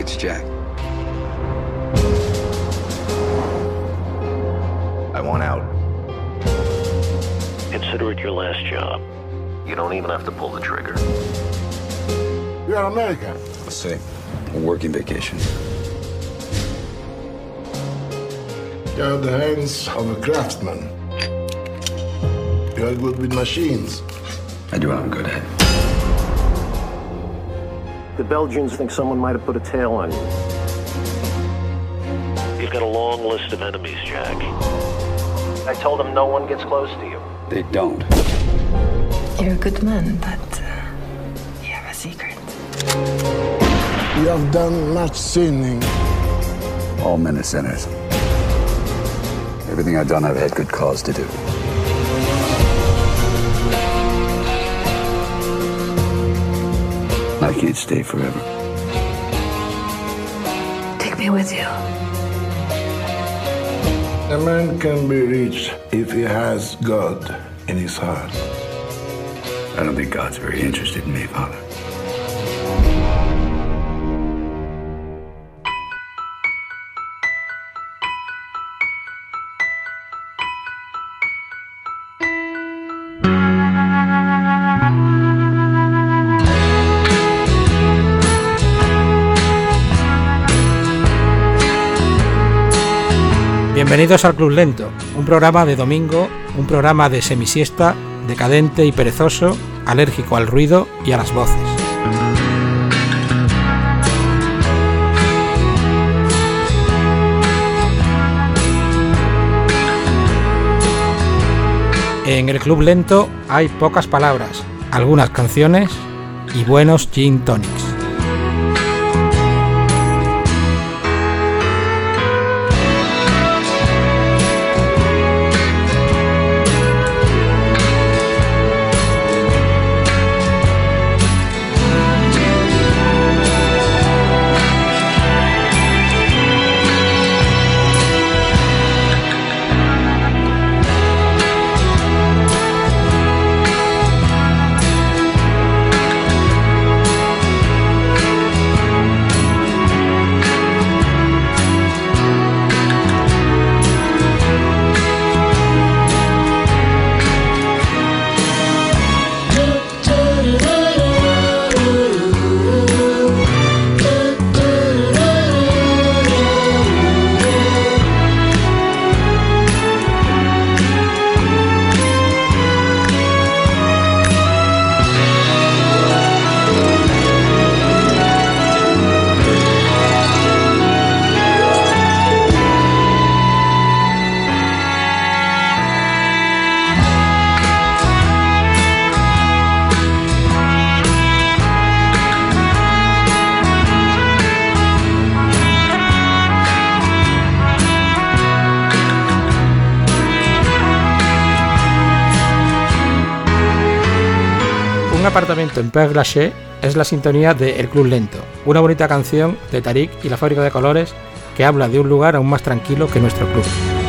it's Jack. I want out. Consider it your last job. You don't even have to pull the trigger. You are American. I'll say, a working vacation. You have the hands of a craftsman. You are good with machines. I do what I'm good at. The Belgians think someone might have put a tail on you. You've got a long list of enemies, Jack. I told them no one gets close to you. They don't. You're a good man, but you have a secret. You have done much sinning. All men are sinners. Everything I've done, I've had good cause to do. I can't stay forever. Take me with you. A man can be rich if he has God in his heart. I don't think God's very interested in me, Father. Bienvenidos al Club Lento, un programa de domingo, un programa de semisiesta, decadente y perezoso, alérgico al ruido y a las voces. En el Club Lento hay pocas palabras, algunas canciones y buenos gin tonics. Un apartamento en Père Lachaise es la sintonía de El Club Lento, una bonita canción de Tariq y la Fábrica de Colores que habla de un lugar aún más tranquilo que nuestro club.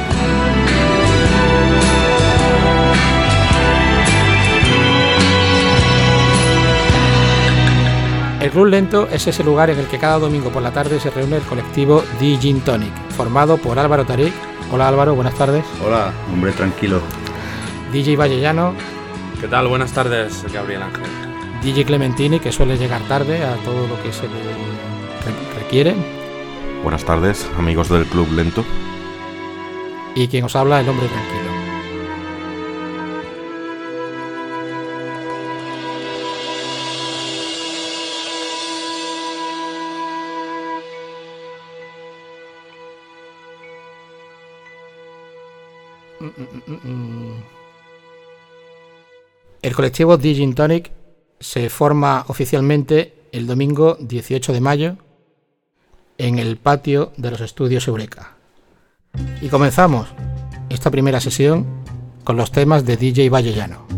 El Club Lento es ese lugar en el que cada domingo por la tarde se reúne el colectivo The Gin Tonic, formado por Álvaro Tariq. Hola Álvaro, buenas tardes. Hola, hombre tranquilo. DJ Vallellano. ¿Qué tal? Buenas tardes, Gabriel Ángel. DJ Clementini, que suele llegar tarde a todo lo que se le requiere. Buenas tardes, amigos del Club Lento. Y quien os habla, el hombre tranquilo. El colectivo The Gin Tonic se forma oficialmente el domingo 18 de mayo en el patio de los estudios Eureka. Y comenzamos esta primera sesión con los temas de DJ Vallellano.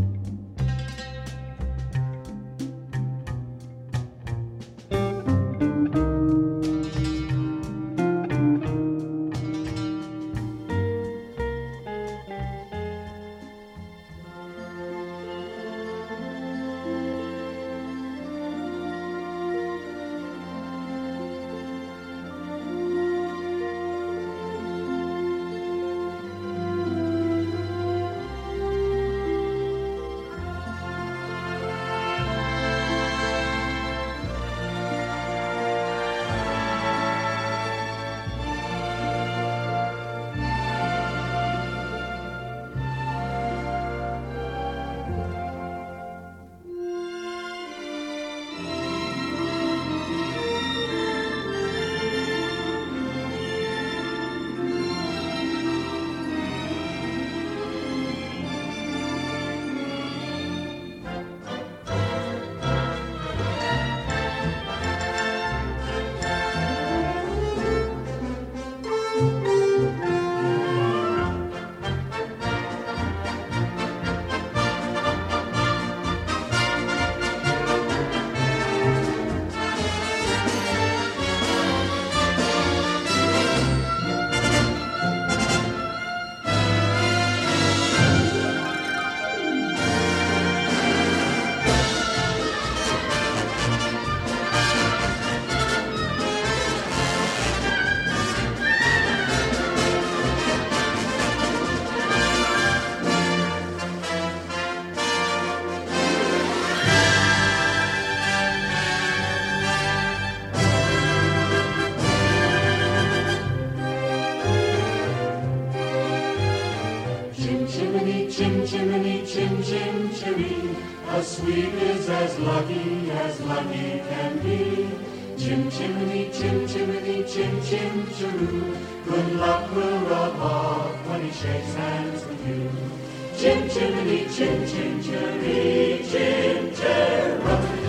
chim cheree, a sweet is as lucky can be. Chim chimney, chim chimney, chim chim cheroo, good luck will rub off when he shakes hands with you. Chim chimney, chim chim cheree, chim cheroo.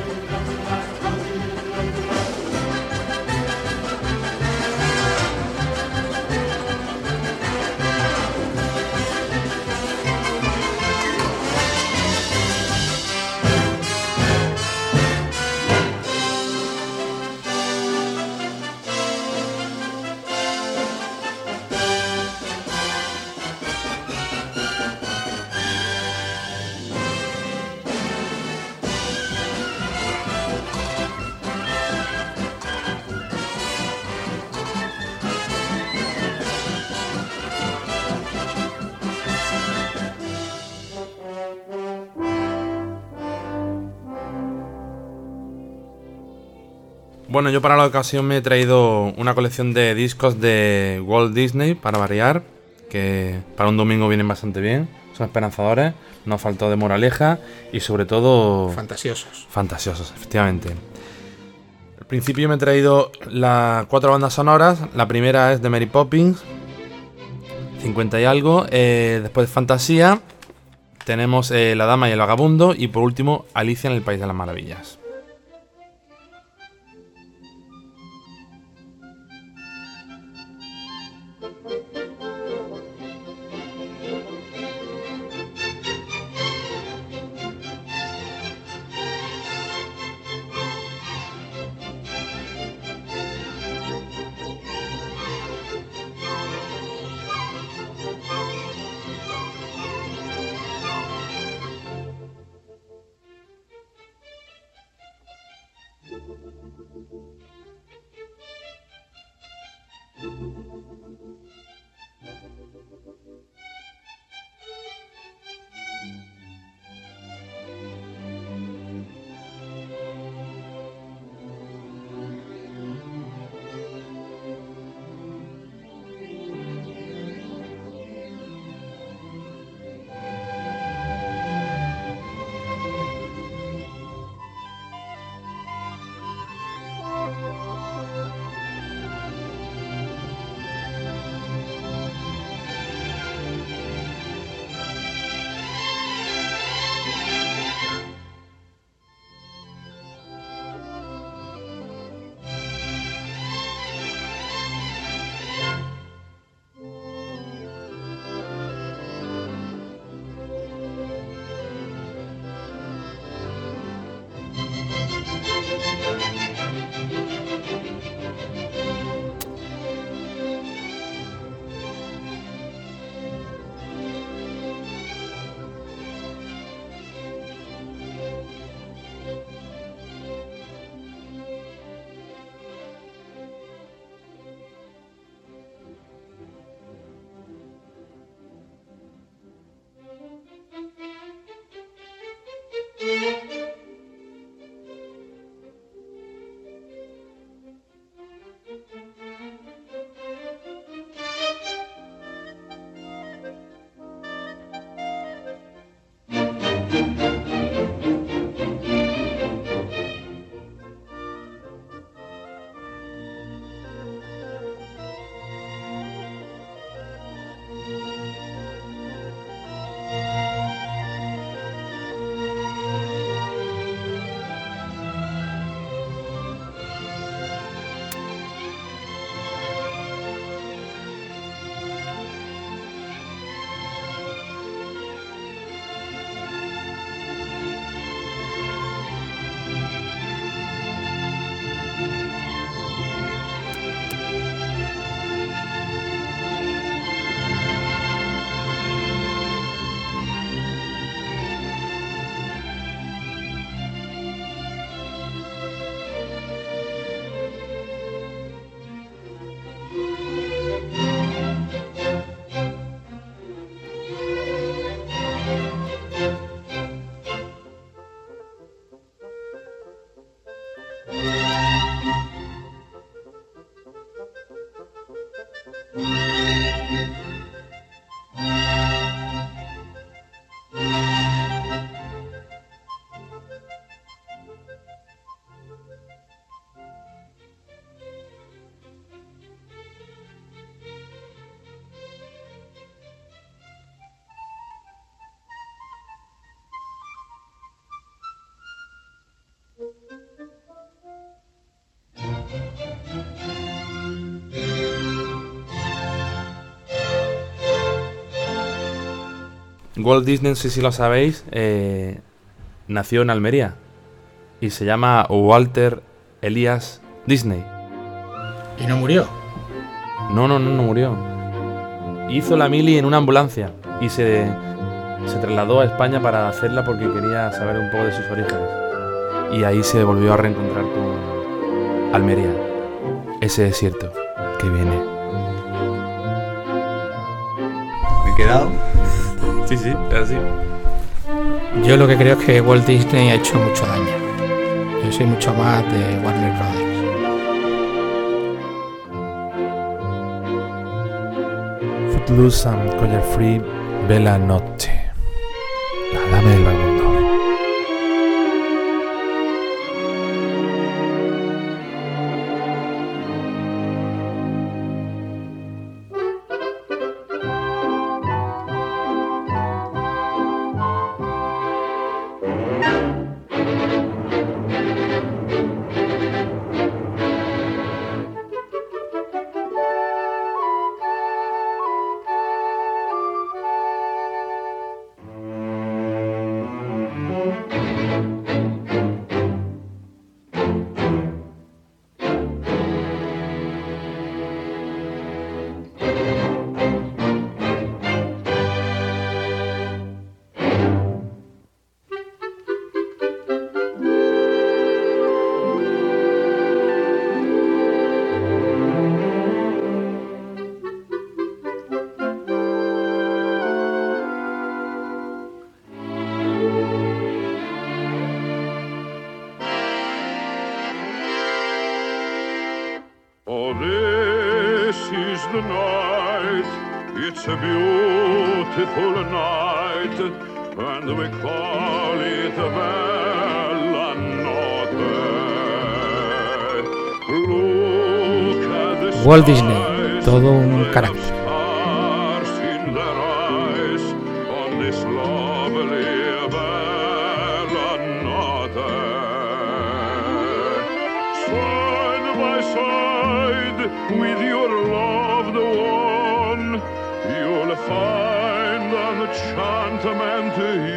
Bueno, yo para la ocasión me he traído una colección de discos de Walt Disney, para variar, que para un domingo vienen bastante bien, son esperanzadores, no faltó de moraleja y sobre todo... Fantasiosos, efectivamente. Al principio me he traído las 4 bandas sonoras, la primera es de Mary Poppins, 50 y algo, después Fantasía, tenemos La Dama y el Vagabundo y por último Alicia en el País de las Maravillas. Walt Disney, no sé si lo sabéis, nació en Almería y se llama Walter Elias Disney. ¿Y no murió? No murió. Hizo la mili en una ambulancia y se trasladó a España para hacerla porque quería saber un poco de sus orígenes. Y ahí se volvió a reencontrar con Almería, ese desierto que viene. ¿Me he quedado? Sí, es así. Yo lo que creo es que Walt Disney ha hecho mucho daño. Yo soy mucho más de Warner Brothers. Footloose and Collar Free, Bella Notte, la dama del vagabundo. Oh, this is the night, it's a beautiful night, and we call it Bella Notte. Look at the Walt Disney, todo un carácter. stars in their eyes on this lovely Bella Notte. Side by side with your loved one, you'll find an enchantment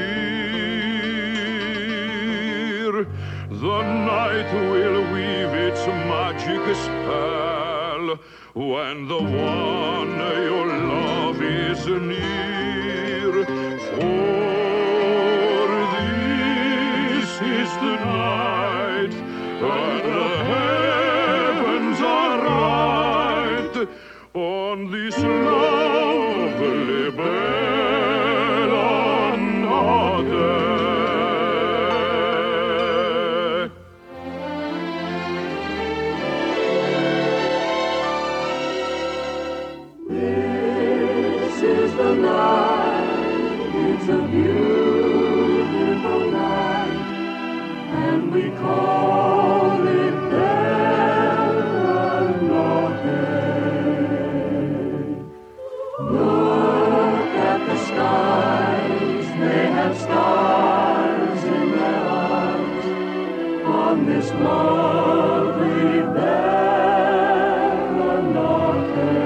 here. The night will weave its magic spell when the one you love is near. For this is the night when the heavens are right on this lovely Bella Notte. This is the night, it's a beautiful night, and we call it Bella Notte. Look at the skies, they have stars in their eyes on this lovely Bella Notte.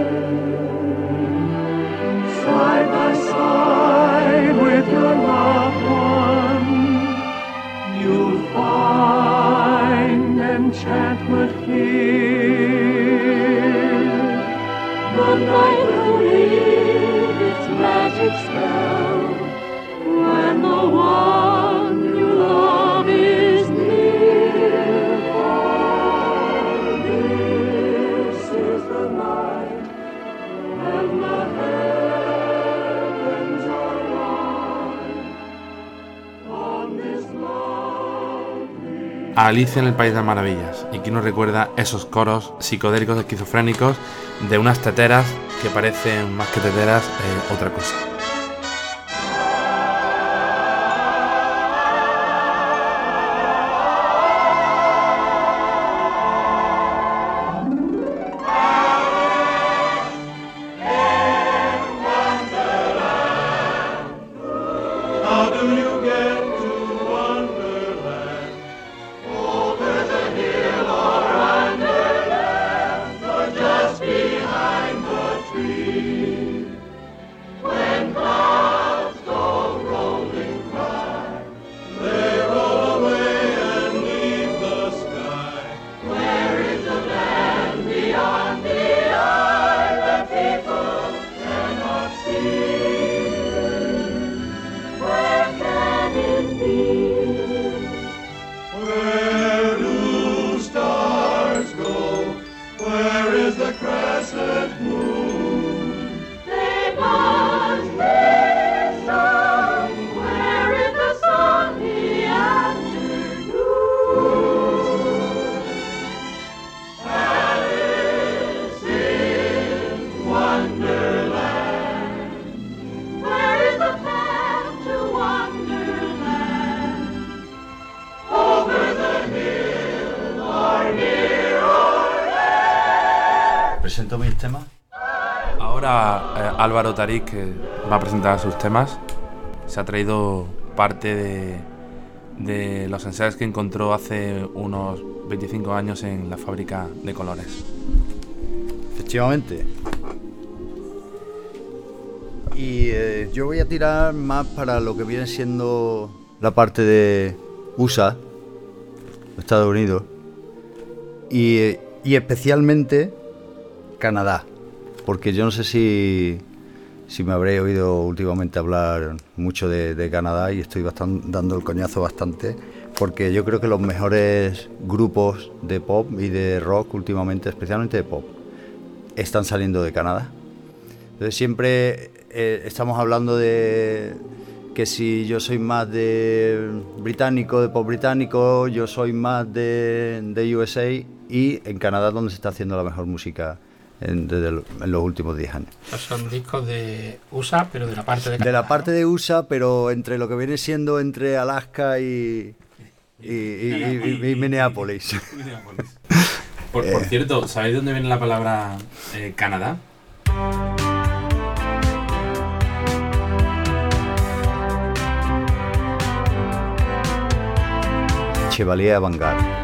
Side by side with your loved one, you'll find enchantment here. The night will weave its magic spell when the one you love is near. For this is the night when the heavens are light on this lovely. Alicia en el País de las Maravillas. Y aquí nos recuerda esos coros psicodélicos esquizofrénicos de unas teteras que parecen más que teteras otra cosa. How do you get to Wonderland? Over the hill or underland, or just behind the tree. When presento mis temas. Ahora Álvaro Tarik, que va a presentar sus temas, se ha traído parte de los ensayos que encontró hace unos 25 años en la fábrica de colores. Efectivamente. Y yo voy a tirar más para lo que viene siendo la parte de USA, Estados Unidos, y especialmente Canadá, porque yo no sé si me habré oído últimamente hablar mucho de Canadá y estoy dando el coñazo bastante, porque yo creo que los mejores grupos de pop y de rock últimamente, especialmente de pop, están saliendo de Canadá. Entonces siempre estamos hablando de que si yo soy más de británico, de pop británico, yo soy más de USA, y en Canadá es donde se está haciendo la mejor música en los últimos 10 años. Son discos de USA, pero de la parte de Canadá. De la parte de USA, pero entre lo que viene siendo entre Alaska y Minneapolis. Por cierto, ¿sabéis de dónde viene la palabra Canadá? Chevalier Avantgarde.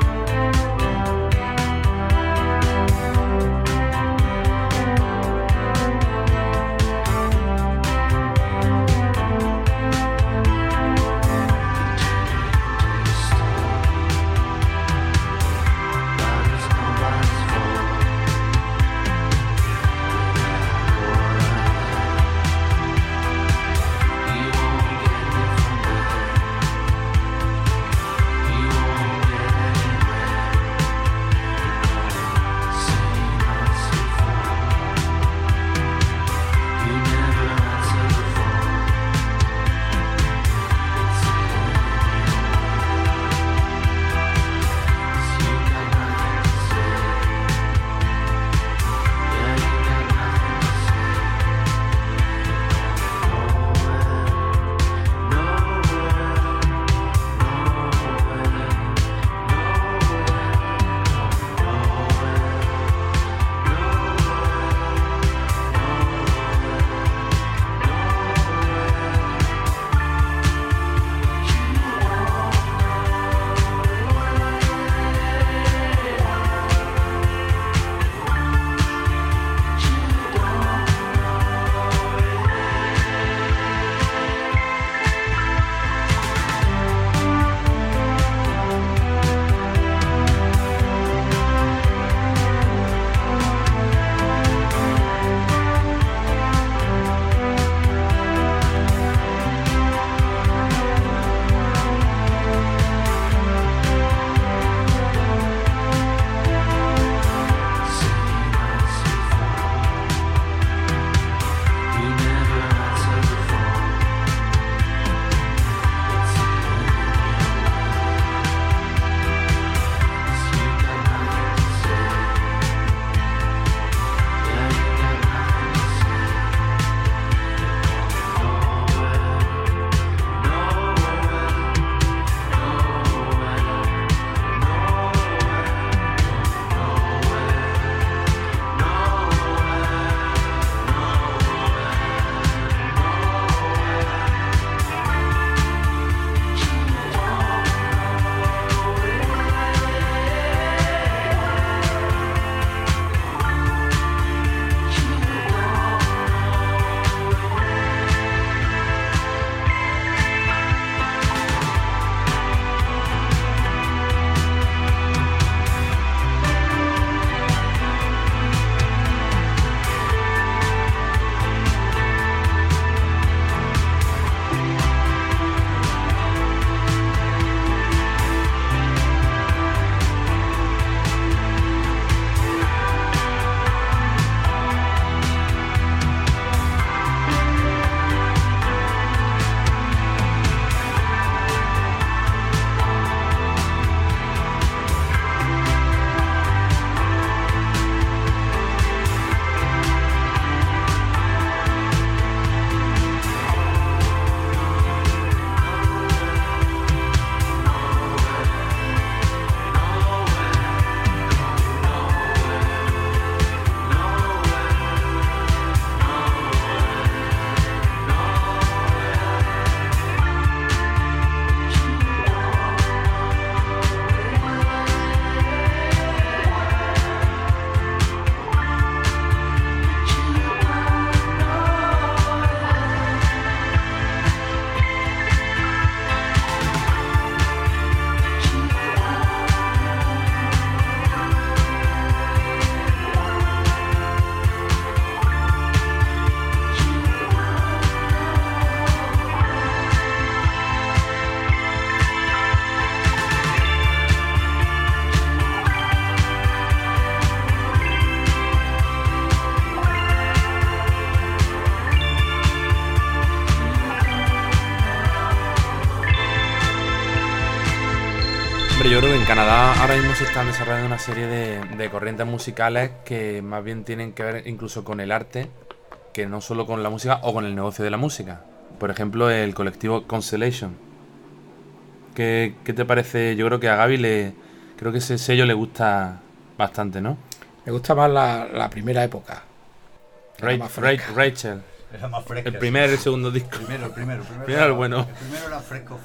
Hombre, yo creo que en Canadá ahora mismo se están desarrollando una serie de corrientes musicales que más bien tienen que ver incluso con el arte, que no solo con la música o con el negocio de la música. Por ejemplo, el colectivo Constellation. ¿Qué te parece? Yo creo que a Gaby creo que ese sello le gusta bastante, ¿no? Me gusta más la primera época. Rachel. Era más fresca. El primer y el segundo disco. Primero era el bueno. El primero era fresco.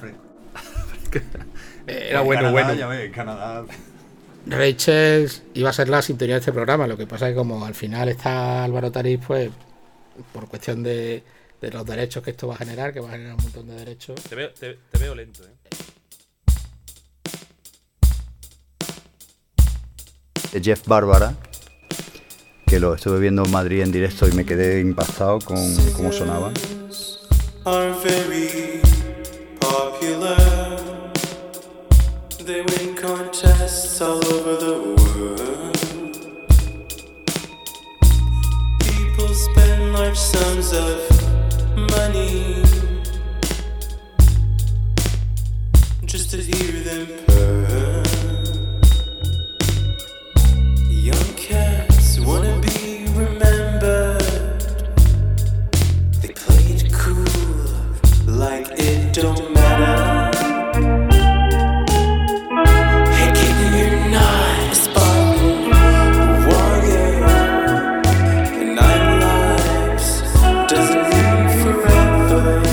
Era en bueno, Canadá, bueno. Ya ves, en Canadá. Rachel iba a ser la sintonía de este programa. Lo que pasa es que como al final está Álvaro Tariz, pues por cuestión de los derechos que esto va a generar, que va a generar un montón de derechos. Te veo lento, De Jeff Barbara, que lo estuve viendo en Madrid en directo y me quedé impactado con cómo sonaba. Are very popular. They win contests all over the world. People spend large sums of money just to hear them purr. Young cats wanna be remembered. They play it cool, like it don't matter. Hey kid, you're not a Spartan warrior. And 9 lives doesn't mean forever.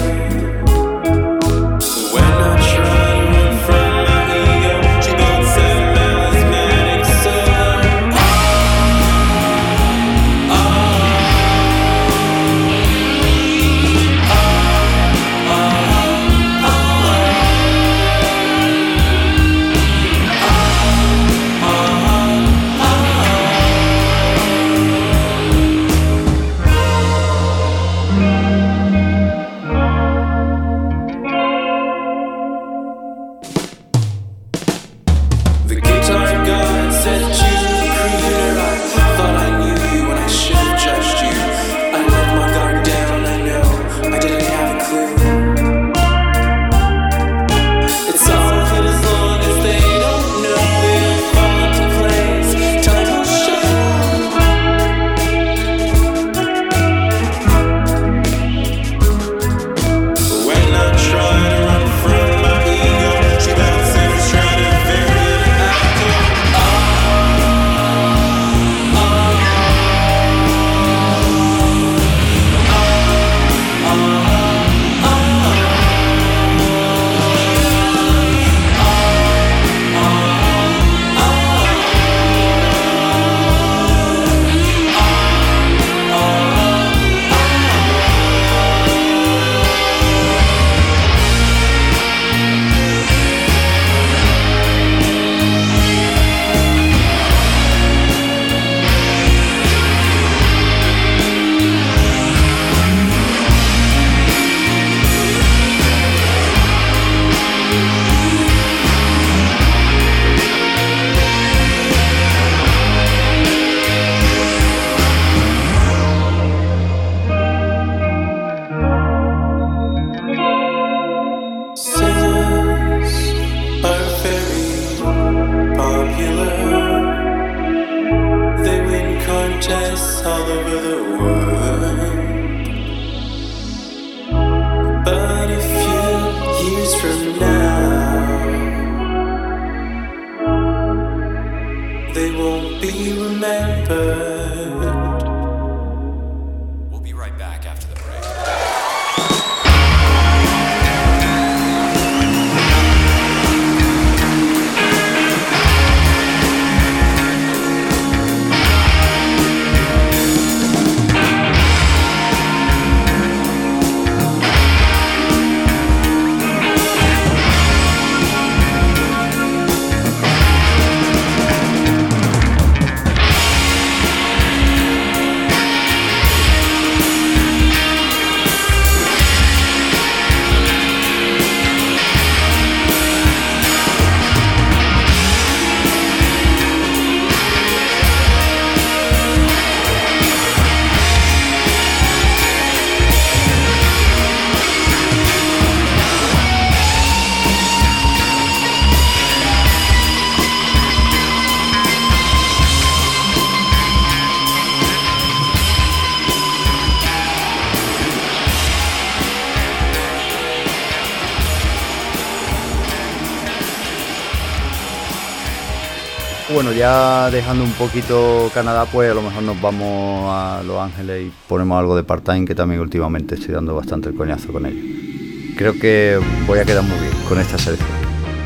Bueno, ya dejando un poquito Canadá, pues a lo mejor nos vamos a Los Ángeles y ponemos algo de part-time, que también últimamente estoy dando bastante el coñazo con ello. Creo que voy a quedar muy bien con esta selección.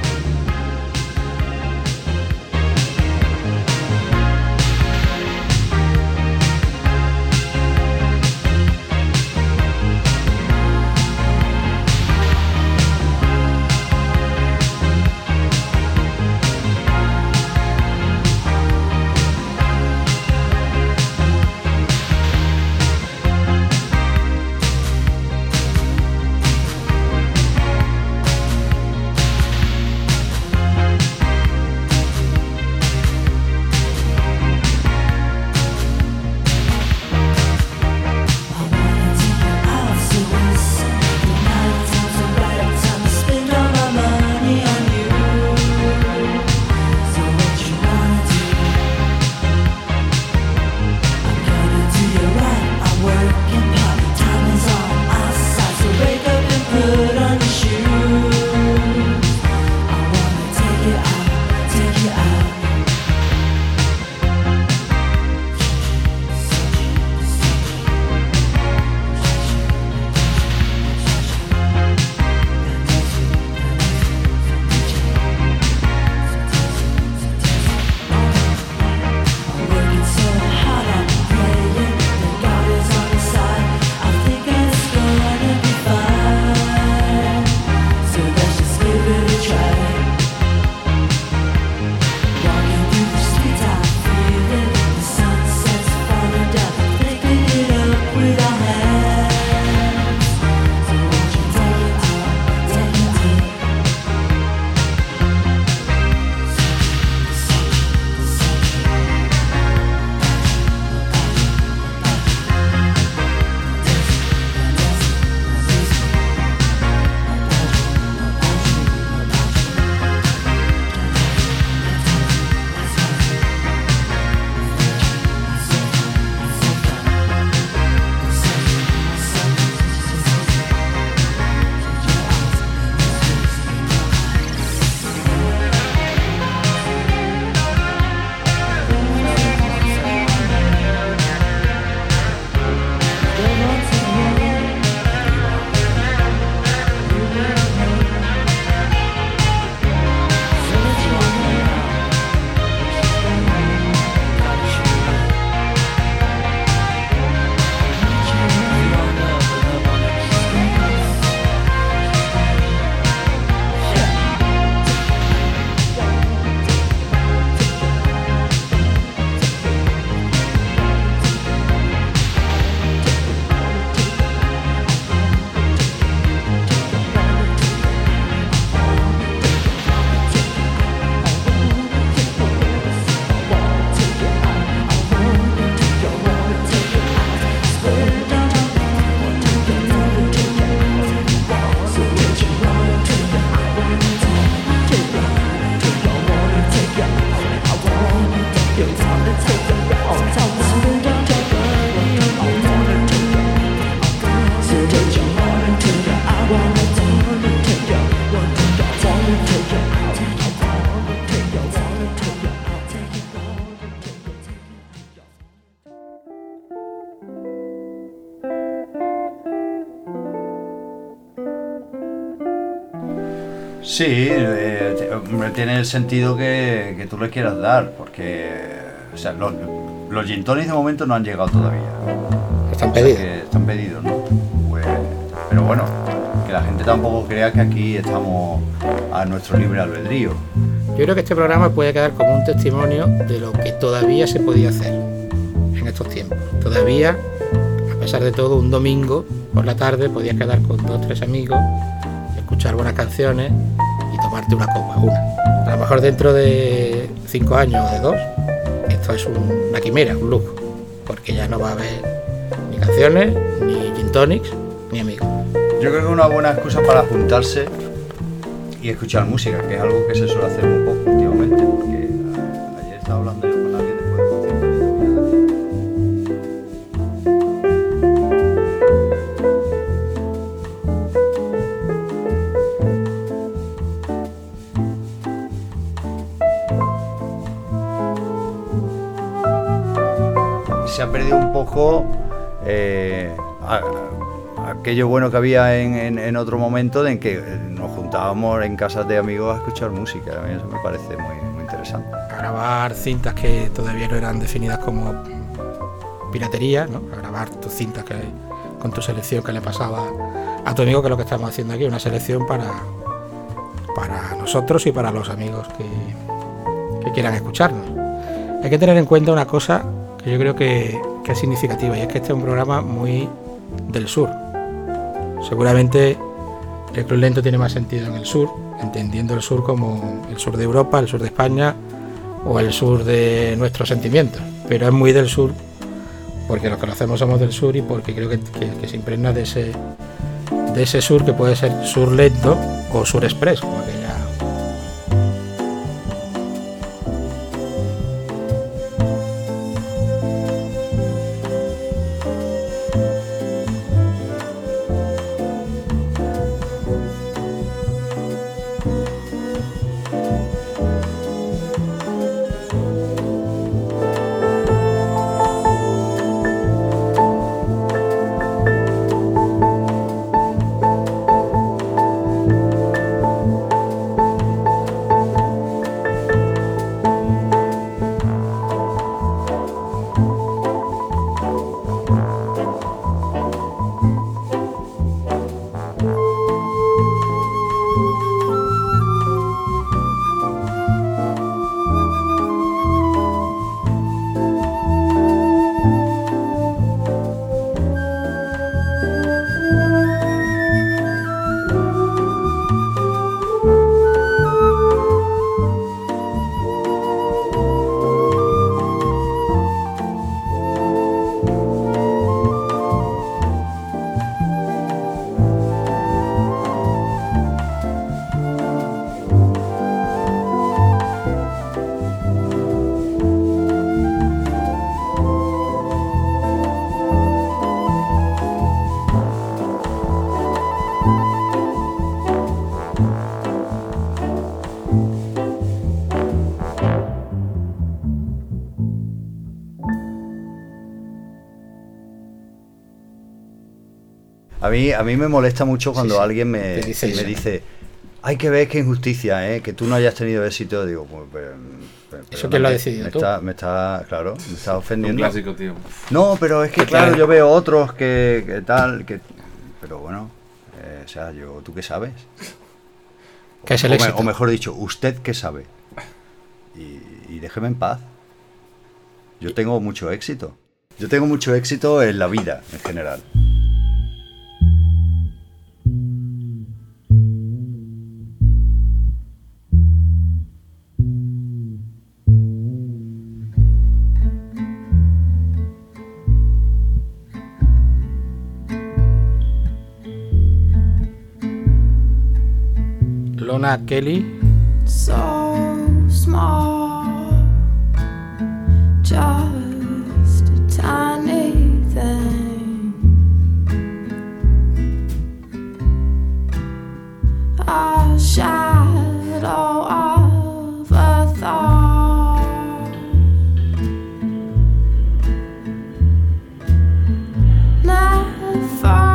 Sí, tiene el sentido que tú le quieras dar, porque o sea, los gin tonics de momento no han llegado todavía. Están pedidos. Están pedidos, ¿no? Pues, pero bueno, que la gente tampoco crea que aquí estamos a nuestro libre albedrío. Yo creo que este programa puede quedar como un testimonio de lo que todavía se podía hacer en estos tiempos. Todavía, a pesar de todo, un domingo por la tarde podías quedar con 2 o 3 amigos, escuchar buenas canciones y tomarte una copa, una. A lo mejor dentro de 5 años o de 2, esto es una quimera, un lujo, porque ya no va a haber ni canciones, ni gin tonics, ni amigos. Yo creo que es una buena excusa para juntarse y escuchar música, que es algo que se suele hacer un poco últimamente, porque ayer estaba hablando yo con alguien después del concierto. un poco aquello bueno que había en otro momento en que nos juntábamos en casas de amigos a escuchar música. A mí eso me parece muy interesante. A grabar cintas que todavía no eran definidas como piratería, ¿no? A grabar tus cintas con tu selección que le pasaba a tu amigo, que es lo que estamos haciendo aquí, una selección para nosotros y para los amigos que quieran escucharnos. Hay que tener en cuenta una cosa que yo creo que es significativa, y es que este es un programa muy del sur. Seguramente el Club Lento tiene más sentido en el sur, entendiendo el sur como el sur de Europa, el sur de España o el sur de nuestros sentimientos, pero es muy del sur porque los que lo hacemos somos del sur y porque creo que se impregna de ese sur, que puede ser sur lento o sur express, como aquella. A mí me molesta mucho cuando alguien me dice, hay que ver qué injusticia, que tú no hayas tenido éxito. Digo, pues, ¿eso quién lo ha decidido? ¿Tú? Me está ofendiendo. Un clásico, tío. No, pero es que claro, yo veo otros que tal, pero bueno, o sea, ¿tú qué sabes? ¿Qué es el éxito? O mejor dicho, ¿usted qué sabe? Y déjeme en paz. Yo tengo mucho éxito. Yo tengo mucho éxito en la vida, en general. Lona Kelly. So small, just a tiny thing. A shadow of a thought. Never.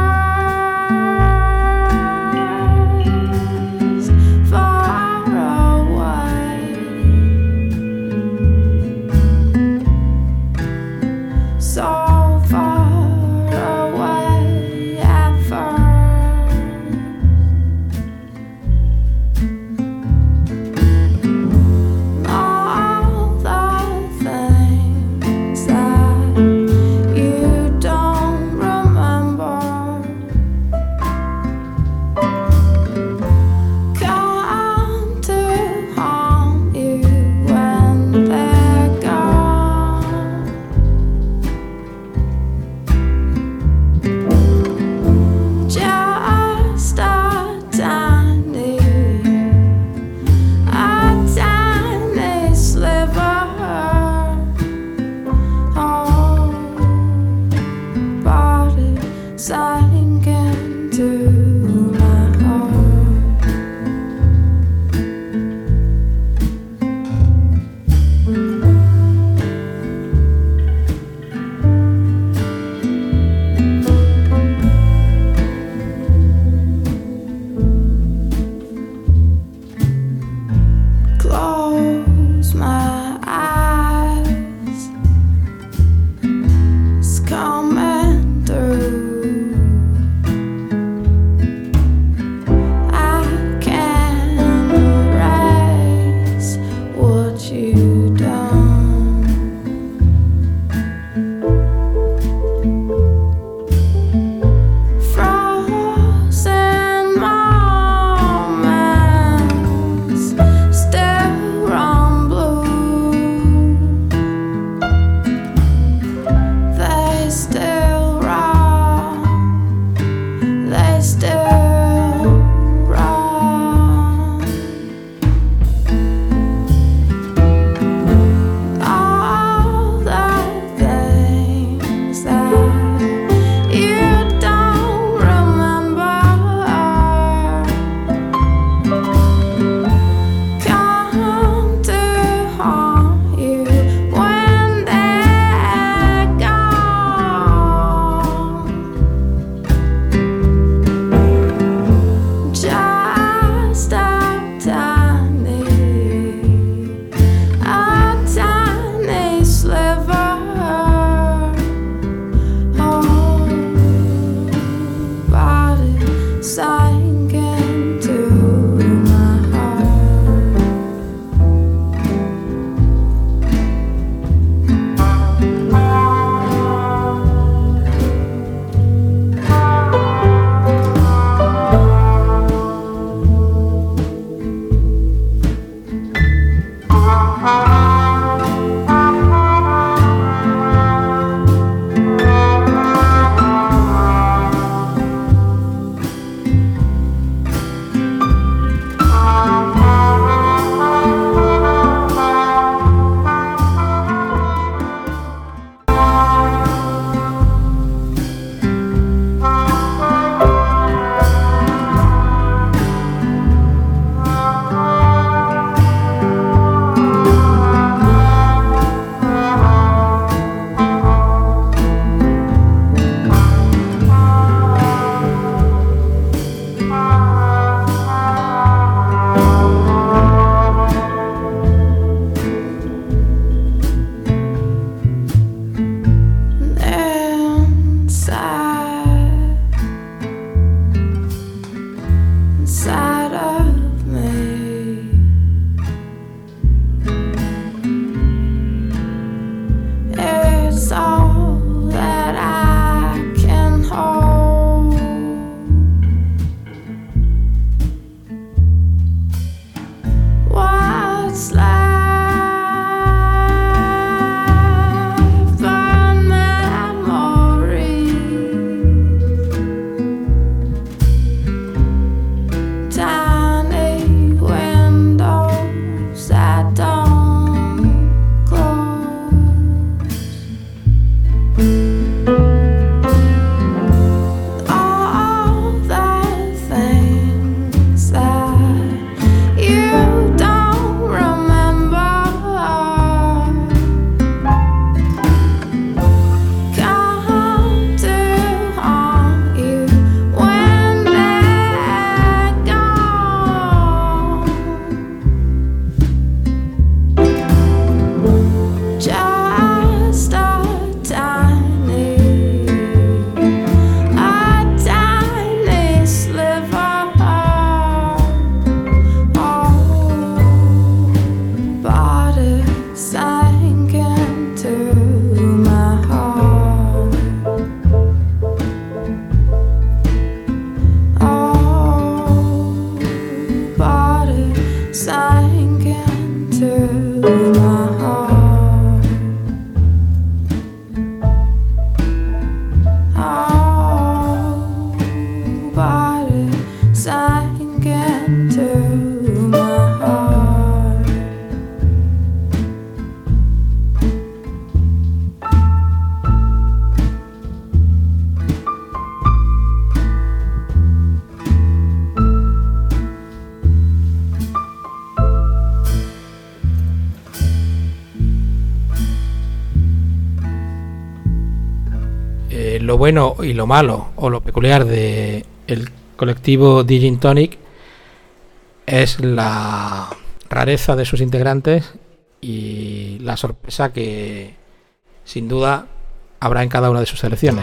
lo bueno y lo malo o lo peculiar de el colectivo The Gin Tonic es la rareza de sus integrantes y la sorpresa que sin duda habrá en cada una de sus selecciones.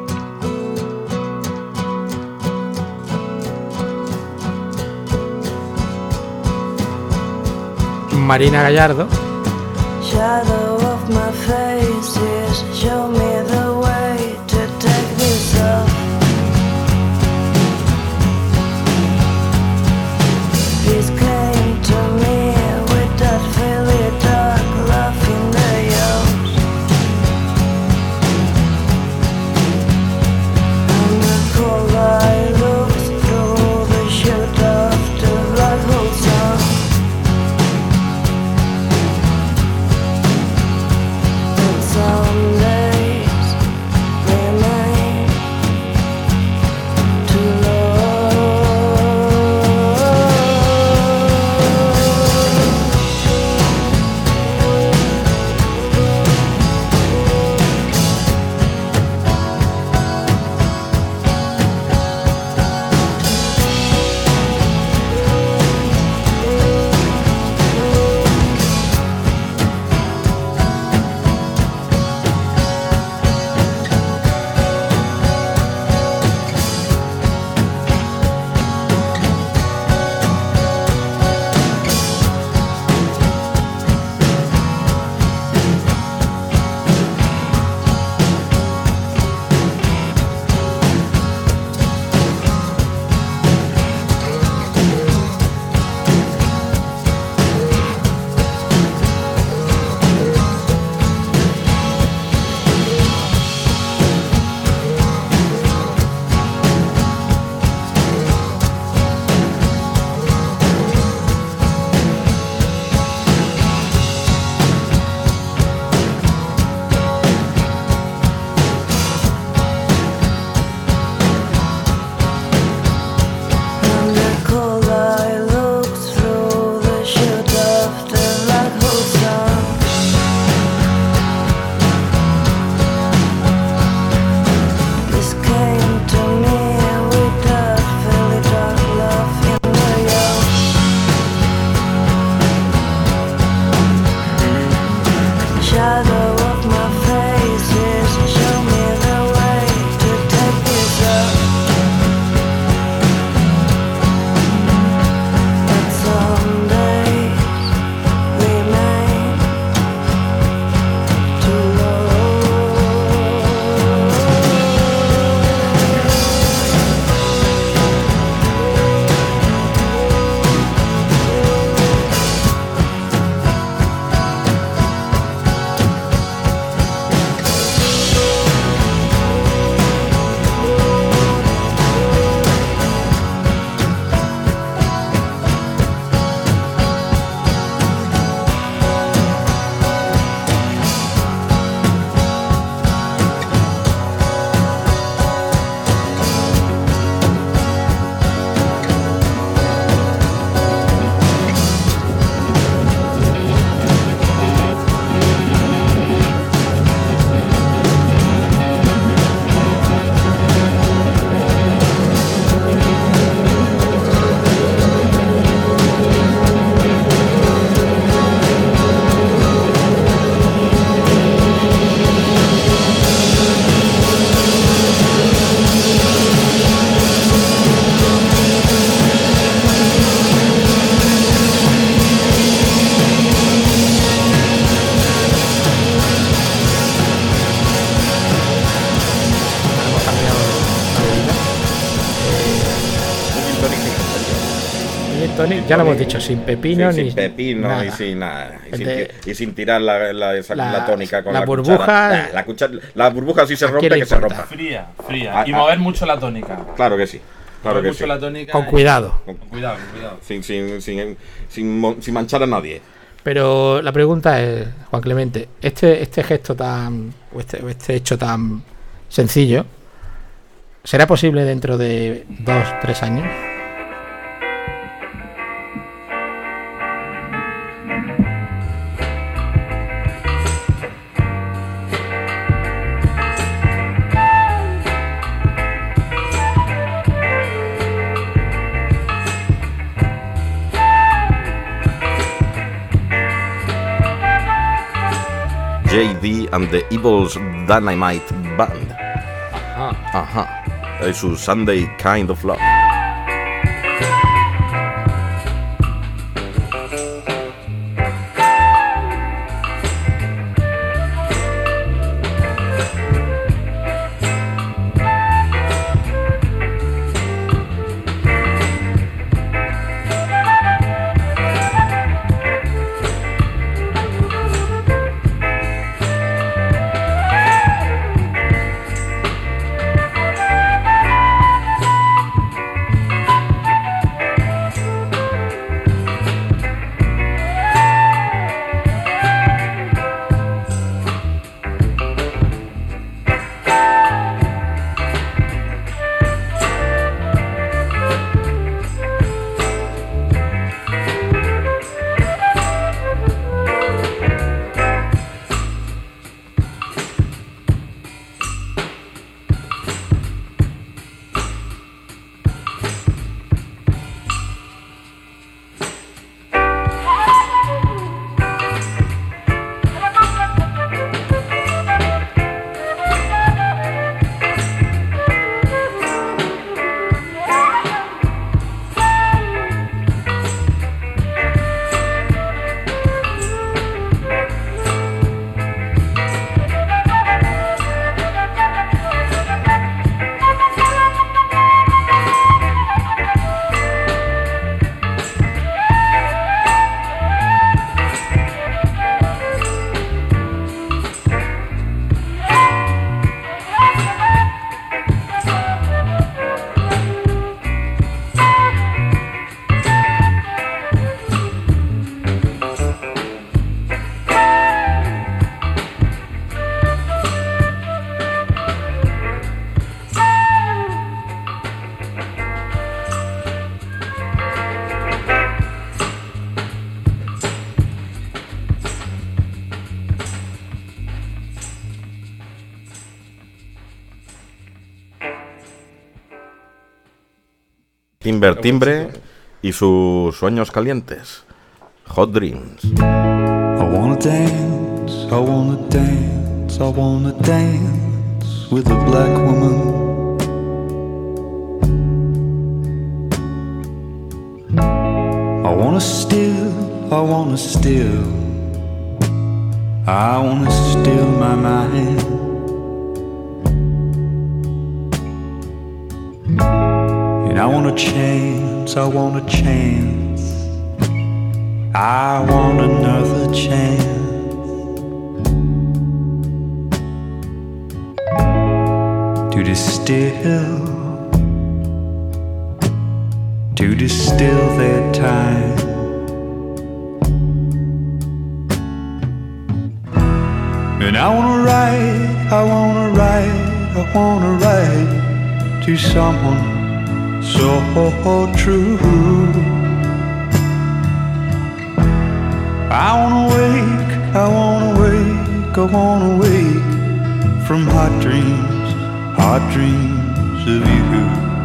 Marina Gallardo. Shadow of my faces, show me the way to take this up. Peace came to me with that really dark love in the eyes. And the cold eye looks through the shoot of the black hole sun. Some days remain too long. Tony, ya lo hemos dicho, sin pepino sí, ni sin pepino nada. y sin nada. Y sin tirar la tónica con la la burbuja. cuchara. La burbuja si se rompe, que se rompa. Fría. Y mover mucho la tónica. Claro que sí. Claro que sí. La tónica con cuidado. Con cuidado. Sin manchar a nadie. Pero la pregunta es, Juan Clemente, este gesto tan, o este hecho tan sencillo, ¿será posible dentro de 2-3 años? JD and the Evil's Dynamite Band. Ajá. Es su Sunday Kind of Love. Timbre y sus sueños calientes. Hot Dreams. I wanna dance, I wanna dance, I wanna dance with a black woman. I wanna steal, I wanna steal, I wanna steal my mind. And I want a chance, I want a chance, I want another chance to distill their time. And I wanna write, I wanna write, I wanna write to someone so true. I wanna wake, I wanna wake, I wanna wake from hot dreams of you.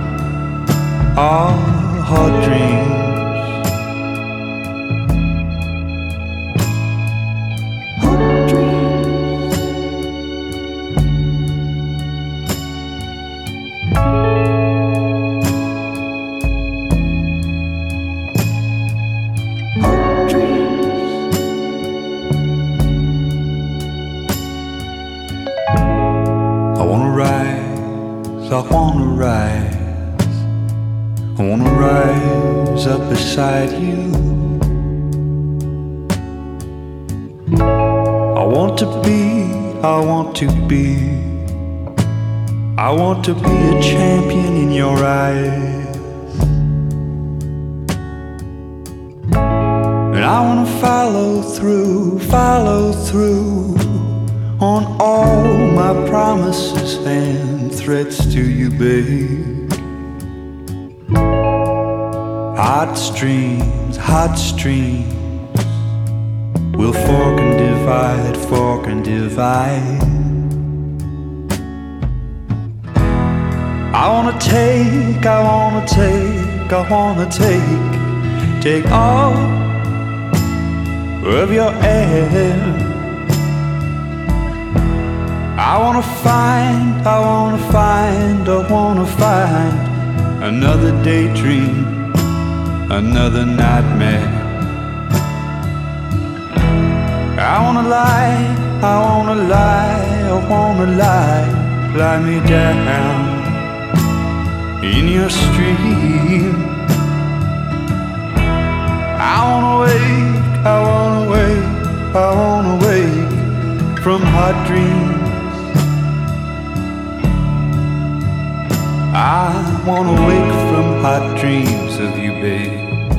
Hot dreams. I wanna rise up beside you. I want to be, I want to be, I want to be a champion in your eyes. And I wanna follow through on all my promises and threats to you, babe. Hot streams, we'll fork and divide. I wanna take all of your air. I wanna find another daydream, another nightmare. I wanna lie, lie me down in your stream. I wanna wake from hot dreams. I wanna wake from hot dreams of you, babe.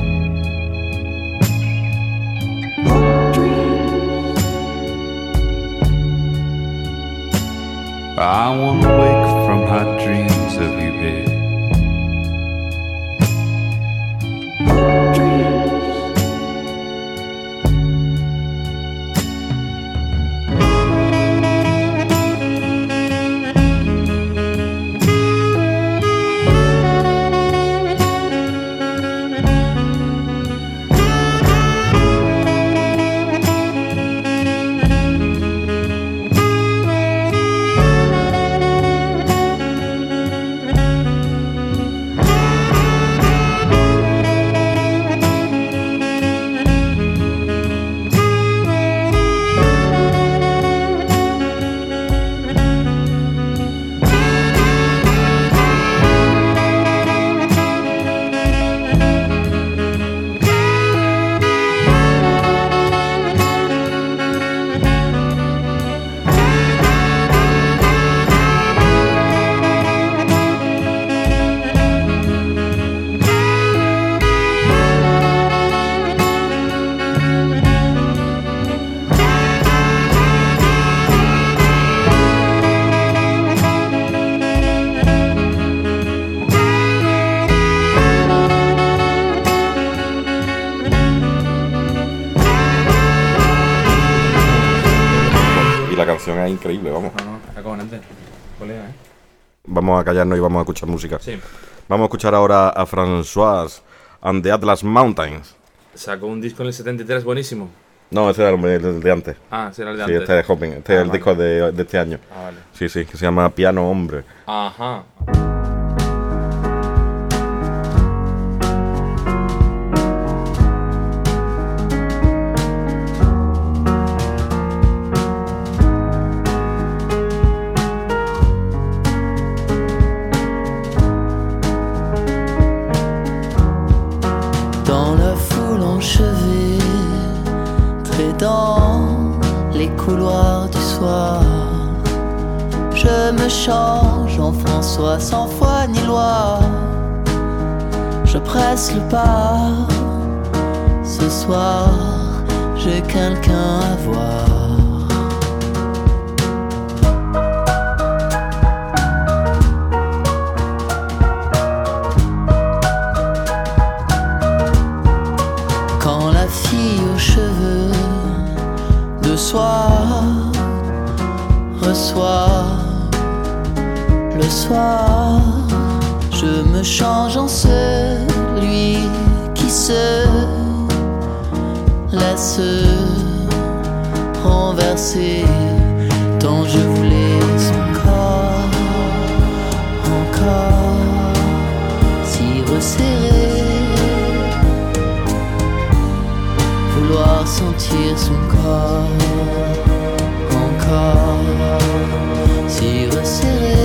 I wanna wake from hot dreams of you, babe. La canción es increíble, vamos. No, acojonante. Polea, Vamos a callarnos y vamos a escuchar música. Sí. Vamos a escuchar ahora a François and the Atlas Mountains. Sacó un disco en el 73 buenísimo. No, ese era el de antes. Ah, ese era el de sí, antes. Este es Hopping. Este es el disco de este año. Ah, vale. Sí, que se llama Piano Hombre. Ajá. Dans les couloirs du soir, je me change en François sans foi ni loi. Je presse le pas, ce soir j'ai quelqu'un à voir. Quand la fille aux cheveux de soir reçoit le soir, je me change en celui qui se laisse renverser tant je voulais son corps encore si resserré, vouloir sentir son corps encore si resserré.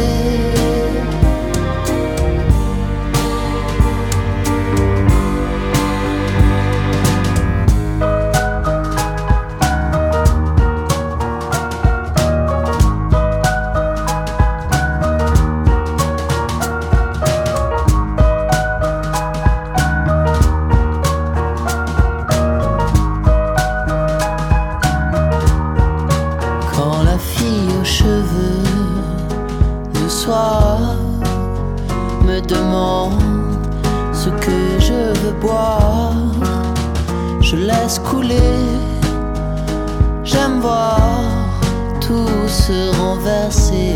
Me demande ce que je veux boire, je laisse couler, j'aime voir tout se renverser.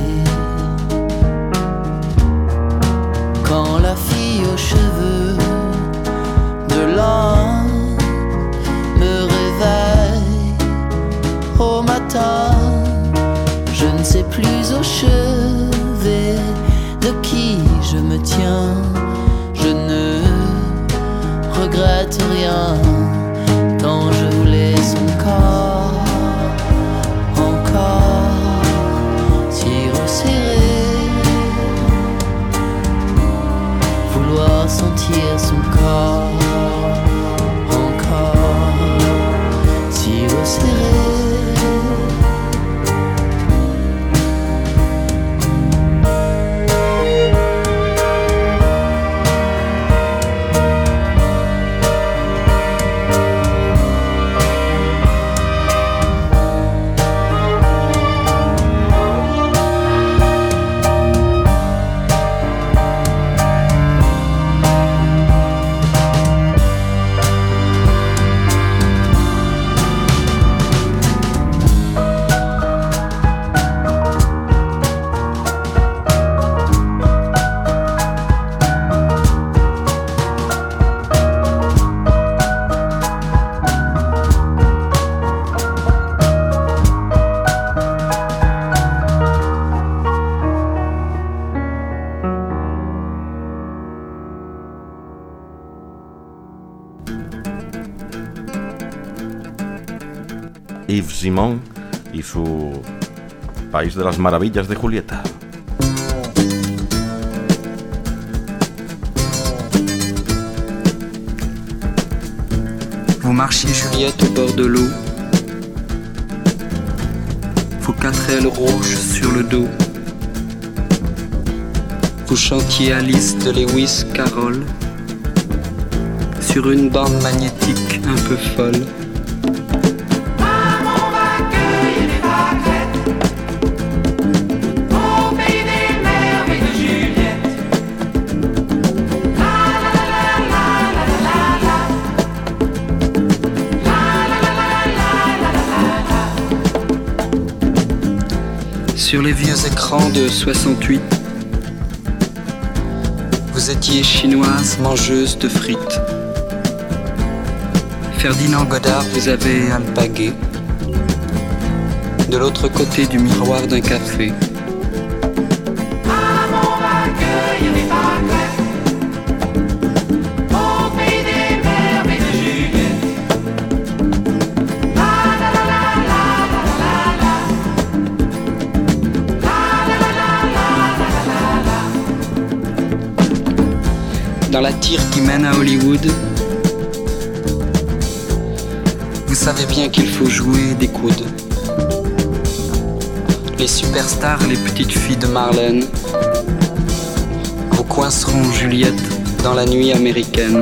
Quand la fille aux cheveux de l'un me réveille au matin, je ne sais plus je me tiens, je ne regrette rien, tant je voulais son corps, encore si resserré, vouloir sentir son corps, encore si resserré. Yves Simon y su País de las Maravillas de Julieta. Vous marchiez Juliette au bord de l'eau, vos 4 ailes rouges sur le dos. Vous chantiez Alice de Lewis Carroll sur une bande magnétique un peu folle. Sur les vieux écrans de 68, vous étiez chinoise mangeuse de frites. Ferdinand Godard vous avait alpagué de l'autre côté du miroir d'un café. Dans la tire qui mène à Hollywood, vous savez bien qu'il faut jouer des coudes. Les superstars, les petites filles de Marlène vous coinceront Juliette dans la nuit américaine.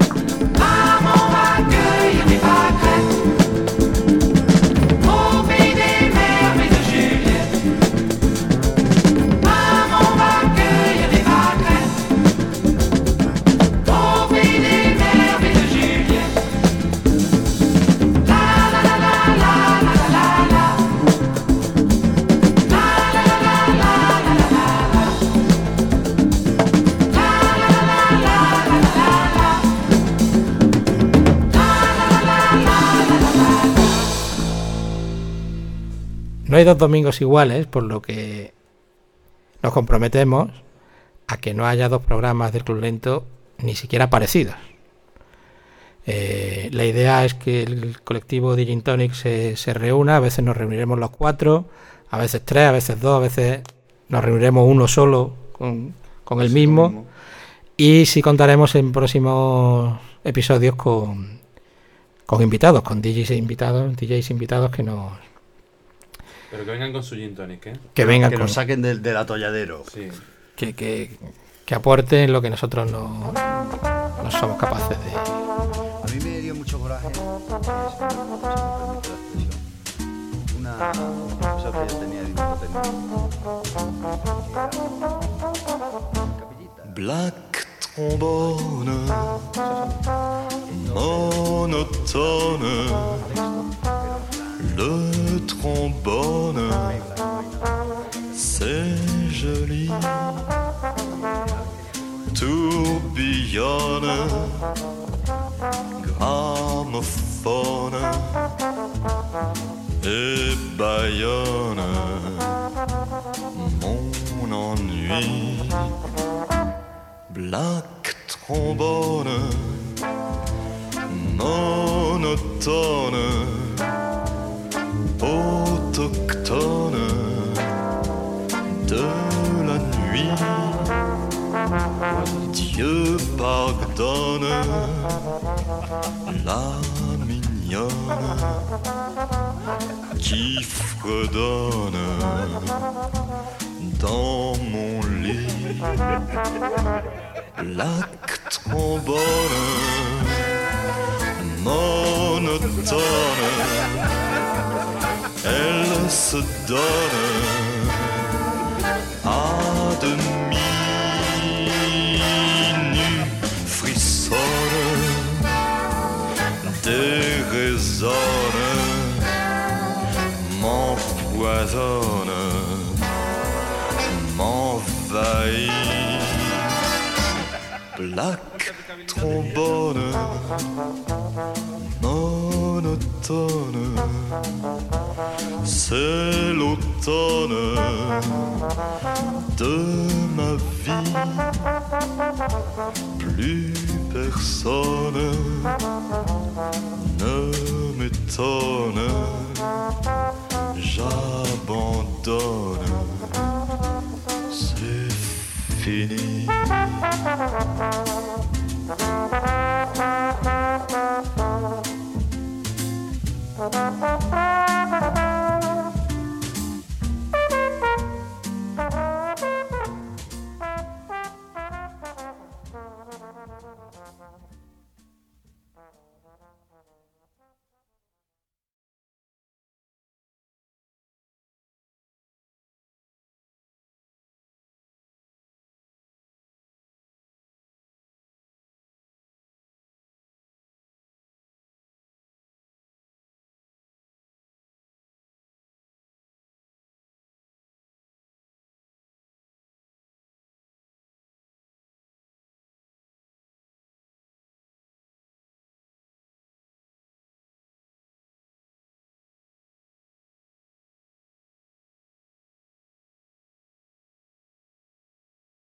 No hay dos domingos iguales, por lo que nos comprometemos a que no haya dos programas del Club Lento ni siquiera parecidos. La idea es que el colectivo de Gin Tonic se reúna, a veces nos reuniremos los 4, a veces 3, a veces 2, a veces nos reuniremos uno solo con el mismo, y sí contaremos en próximos episodios con invitados, con DJs invitados que nos... Pero que vengan con su Gin Tonic, ¿eh? Que vengan que nos saquen del atolladero. Sí. Que aporten lo que nosotros no somos capaces de... A mí me dio mucho coraje, una cosa que ya tenía dibujo técnico. Black trombone, monotone, le trombone, c'est joli, tourbillonne, gramophone et bâillonne mon ennui. Black trombone, monotone, autochtone de la nuit. Dieu pardonne la mignonne qui fredonne dans mon lit. Black trombone, monotone, elle se donne à demi nue, frissonne, déraisonne, m'empoisonne, m'envahit. Black trombone, monotone, c'est l'automne de ma vie. Plus personne ne m'étonne, j'abandonne, c'est fini.